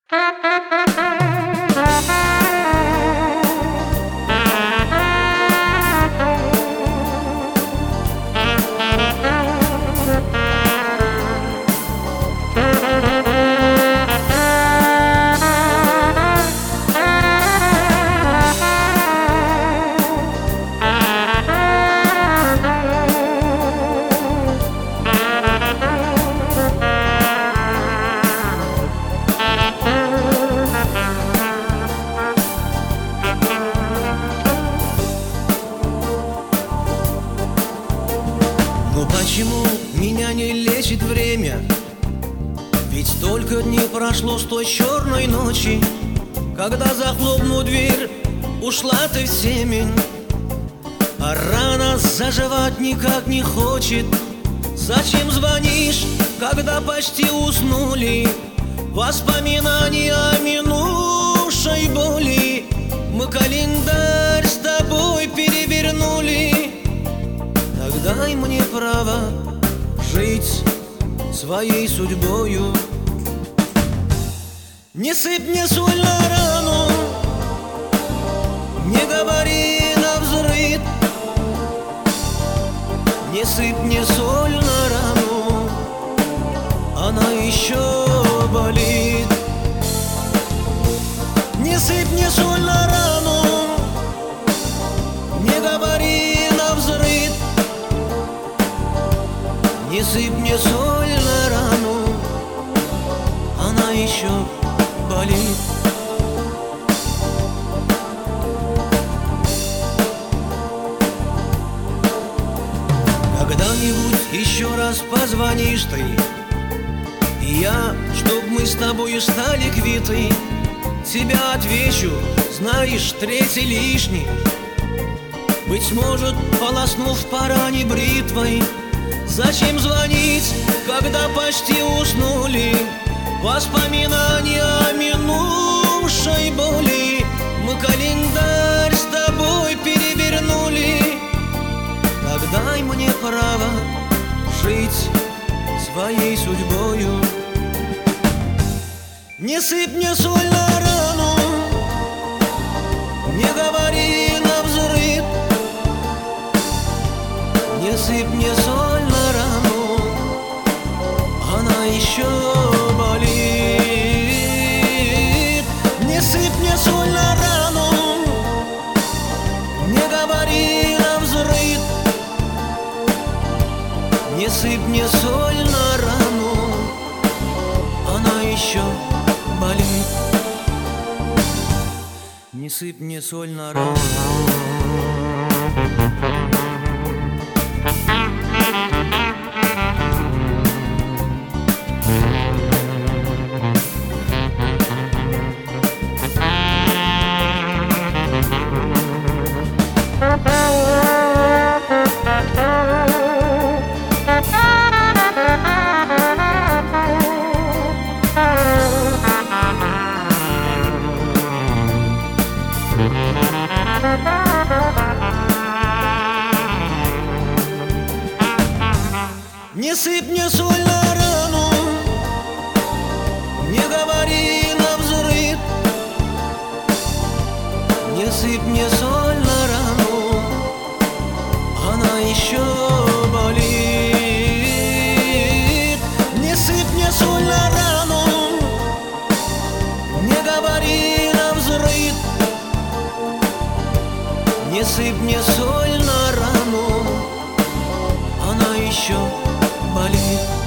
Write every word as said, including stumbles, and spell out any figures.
Но почему меня не лечит время? Ведь столько дней прошло с той черной ночи, когда, захлопнув дверь, ушла ты в семень. А рана заживать никак не хочет. Зачем звонишь, когда почти уснули? Воспоминания о минувшей боли. Мы календарь с тобой перевернули. Так дай мне право жить своей судьбою. Не сыпь мне соль на рану, не говори навзрыд. Не сыпь мне соль на рану, она еще болит. Не сыпь мне соль на рану, не говори навзрыд. Не сыпь мне соль на рану, она еще болит. Когда-нибудь еще раз позвонишь ты, и я, чтоб мы с тобой стали квиты, тебя отвечу, знаешь, третий лишний. Быть может, полоснув по ране бритвой. Зачем звонить, когда почти уснули? Воспоминания о минувшей боли. Мы календарь с тобой перевернули. Так дай мне право жить своей судьбою. Не сыпь мне соль на рану, не говори навзрыд. Не сыпь мне соль на рану, она еще болит. Не сыпь мне соль на рану, не говори навзрыд. Не сыпь мне соль на рану, она еще болит. Не сыпь мне соль на рану. Не сыпь мне соль на рану, не говори навзрыд. Не сыпь мне соль на рану, она еще болит. Не сыпь мне соль на рану, не говори навзрыд. Не сыпь мне соль на рану, она еще болит.